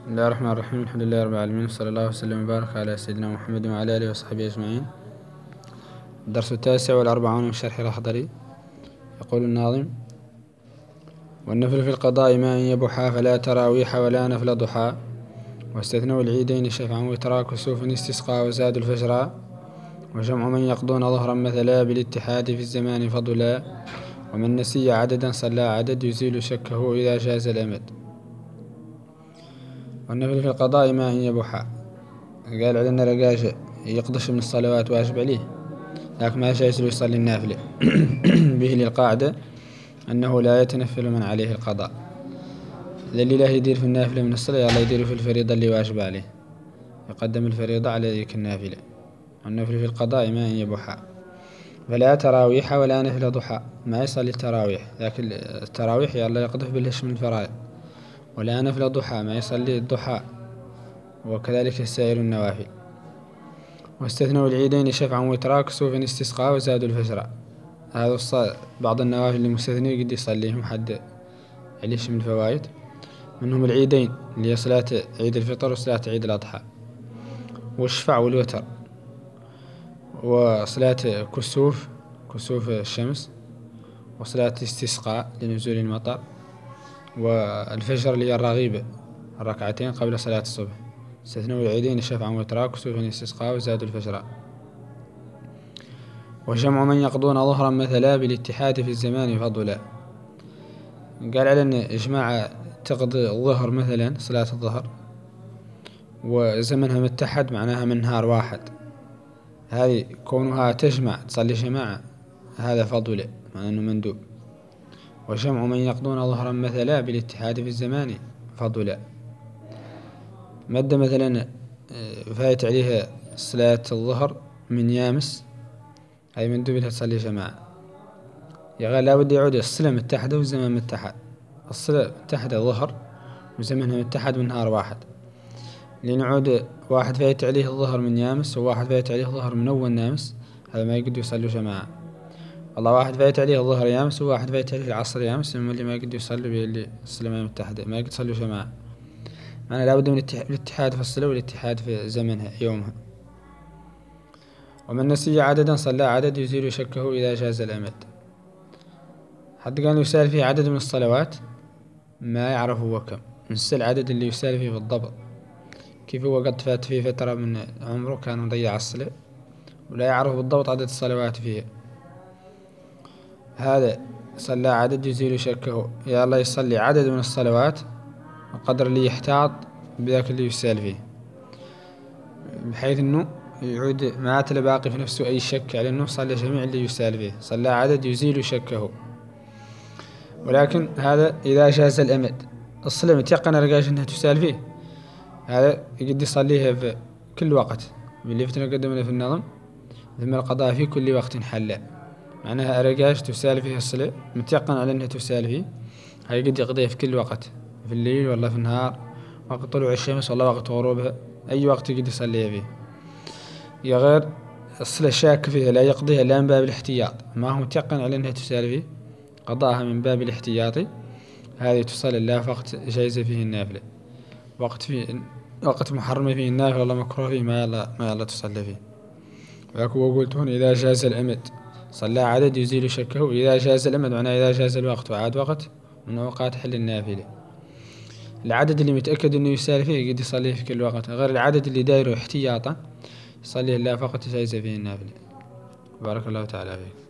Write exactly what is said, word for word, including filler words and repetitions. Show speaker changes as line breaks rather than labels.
بسم الله الرحمن الرحيم. الحمد لله رب العالمين، صلى الله وسلم وبارك على سيدنا محمد وعلى آله وصحبه أجمعين. الدرس التاسع والأربعون من شرح الأخضري. يقول الناظم: والنفل في القضاء ما إن يبحا فلا تراويح ولا نفل ضحى، واستثنوا العيدين شفعا وترا كسوف استسقى وزاد الفجر، وجمع من يقضون ظهرا مثلا بالاتحاد في الزمان فضلا، ومن نسي عددا صلى عدد يزيل شكه إذا جاز الأمد. والنفل في القضاء ما إن يبحا، قال علينا رقاش يقضش من الصلوات واجب عليه، لكن ما جايز له يصلي النافلة به للقاعدة أنه لا يتنفل من عليه القضاء. اللي لا يدير في النافلة من الصلاة الله يدير في الفريضة اللي واجب عليه، يقدم الفريضة على ذيك النافلة. والنفل في القضاء ما إن يبحا فلا تراويح ولا نفل ضحى، ما يصلي التراويح، لكن التراويح يلا يقضف بالهش من الفرائض، ولا نفل ضحى ما يصلي الضحى، وكذلك سائر النوافل. واستثنوا العيدين شفعا وترا كسوف استسقى وزادوا الفجر. هذا بعض النوافل المستثني قد يصليهم حد عليش من الفوائد، منهم العيدين اللي هي صلاة عيد الفطر وصلاة عيد الأضحى، والشفع والوتر، وصلاة كسوف كسوف الشمس، وصلاة استسقاء لنزول المطر، والفجر اللي هي الرغيبة الركعتين قبل صلاة الصبح. استثنوا العيدين شفعا وترا كسوف استسقاء وزادوا الفجر. وجمع من يقضون ظهرا مثلا بالاتحاد في الزمان فضلا، قال على أن إجماع تقضي الظهر مثلا صلاة الظهر وزمنها متحد معناها من نهار واحد، هذه كونها تجمع تصلي جماعة هذا فضل معناه أنه مندوب. وجمع من يقضون ظهرا مثلا بالاتحاد في الزمان فضلا، مادة مثلا فايت عليها صلاة الظهر من يامس، هاي مندوب لها تصلي جماعة. يا لا بد يعود الصلة متحدة والزمن متحد، الصلة متحدة ظهر وزمنها متحد من نهار واحد، لأن يعود واحد فايت عليه الظهر من يامس وواحد فايت عليه الظهر من أول نامس، هذا ما يقدر يصلوا جماعة. والله واحد فايت عليه الظهر يامس وواحد فايت عليه العصر يامس، اللي ما يقدر يصلوا باللي الصلة ما متحدة ما يقدر يصلوا جماعة. معنى لابد من الاتحاد في الصلة والاتحاد في زمنها يومها. ومن نسي عددا صلى عدد يزيل شكه إذا جاز الأمد. حد قال يسال فيه عدد من الصلوات ما يعرف هو كم، نسى العدد اللي يسال فيه بالضبط، كيف هو قد فات فيه فترة من عمره كان مضيع الصلاة ولا يعرف بالضبط عدد الصلوات فيها، هذا صلى عدد يزيل شكه، يا الله يصلي عدد من الصلوات القدر اللي يحتاط بذاك اللي يسال فيه، بحيث انه يعود ما تلا باقي في نفسه اي شك على انه صلى جميع اللي يسال فيه، صلى عدد يزيل شكه. ولكن هذا اذا جاز الامد، الصلاة متيقن رقاش انها تسال فيه، هذا يقد يصليها في كل وقت، باللي فتنا قدمنا في النظم ثم القضاء في كل وقت حلا، معناها أرقاش تسال فيه الصلاة متيقن على أنها تسال فيه، هاي قد يقضيها في كل وقت، في الليل ولا في النهار، وقت طلوع الشمس ولا وقت غروبها، أي وقت يقد يصليها فيه. يا غير الصلاة شاك فيها لا يقضيها إلا من باب الاحتياط، ما هو متيقن على أنها تسال فيه، قضاها من باب الاحتياطي، هذه تصلي لا في وقت جايزة فيه النافلة، وقت فيه وقت محرم فيه النافلة ولا مكروه فيه ما يلا ما يلا تصلي فيه. ولكن وقلت هنا إذا جاز الأمد صلى عدد يزيل شكه، إذا جاز الأمد معناه إذا جاز الوقت وعاد وقت من أوقات حل النافلة. العدد اللي متأكد إنه يسال فيه قد يصليه في كل وقت، غير العدد اللي دايره احتياطا يصليه لا فقط جايز فيه النافلة. بارك الله تعالى فيك.